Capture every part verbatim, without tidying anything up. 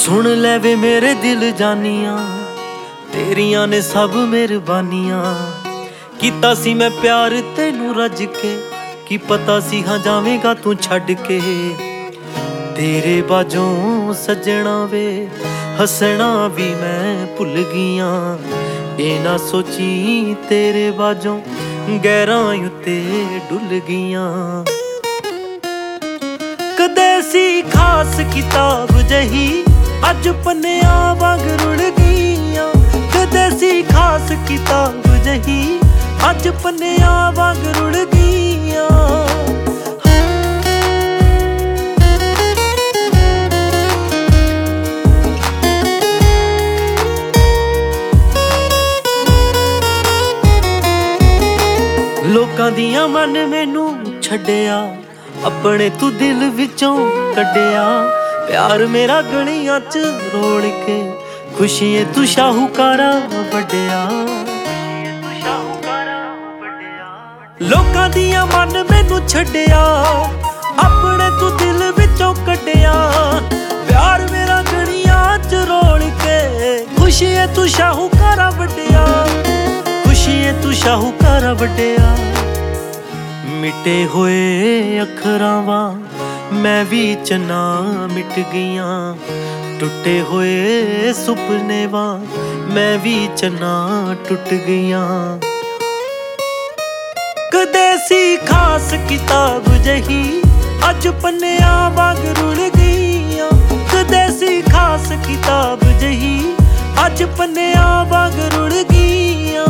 सुन ले वे मेरे दिल जानिया, तेरिया ने सब मेहरबानियां। कीता सी मैं प्यार तेनू रज के, की पता सी हाँ जावेगा तू छड़ के। तेरे बाजों सजना वे हसना भी मैं भुल गईयां। ए ना सोची तेरे बाजों गहराई उत्ते डुल गईयां। कदे सी खास किताब जही अज पन्निया वांग रुड़ गईयां। कदे सी खास किताब जही अज पन्निया वांग रुड़ गईयां। लोकां दियां मन मैनू छड्डिया, अपने तू दिल विचों कड्डिया। प्यार मेरा गलियां च रोल के, खुशियां तू शाहूकारा वड्डिया। लोकां दियां मन मैनू छड्डिया, अपने तू दिल विचों कड्डिया। प्यार मेरा गलियां च रोल के, खुशियां तू शाहूकारा वड्डिया। खुशियां तू शाहूकारा वड्डिया। मिटे होए अखरां वां मैं भी चन्ना मिट गईयां। टुटे होए सुपने वां मैं भी चन्ना टुट गईयां। कदे सी खास किताब जही अज पन्निया वांग रुड़ गईयां। कदे सी खास किताब जही अज पन्निया वांग रुड़ गईयां।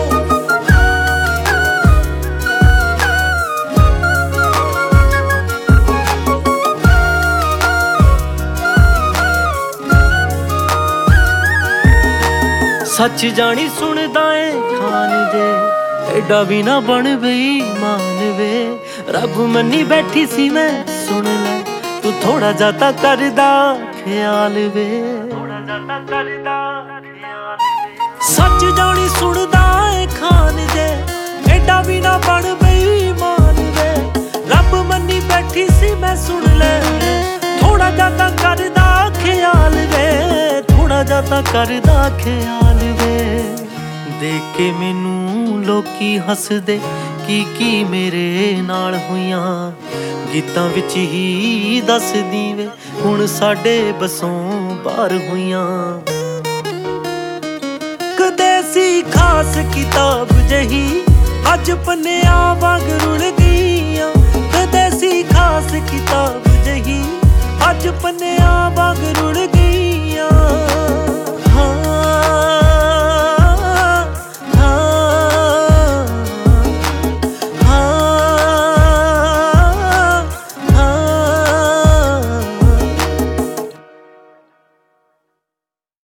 सच जानी सुनदा ए खान जे, एडा भी ना बन बेईमान वे। रब मन्नी बैठी सी मैं सुन ले, तू थोड़ा जाता करदा ख्याल वे। सच जानी सुनदा ए खान जे, एडा भी ना बन बेईमान वे। रब मन्नी बैठी सी मैं सुन ले, थोड़ा जाता करदा ख्याल वे। थोड़ा जाता करदा ख्याल वे। देख के मैनू लोकी हसदे, की की मेरे नाल होइयां। गीतां विच ही दसदी वे हुण साडे बसों बाहर होइयां। कदे सी खास किताब जही अज पन्निया वांग रुड़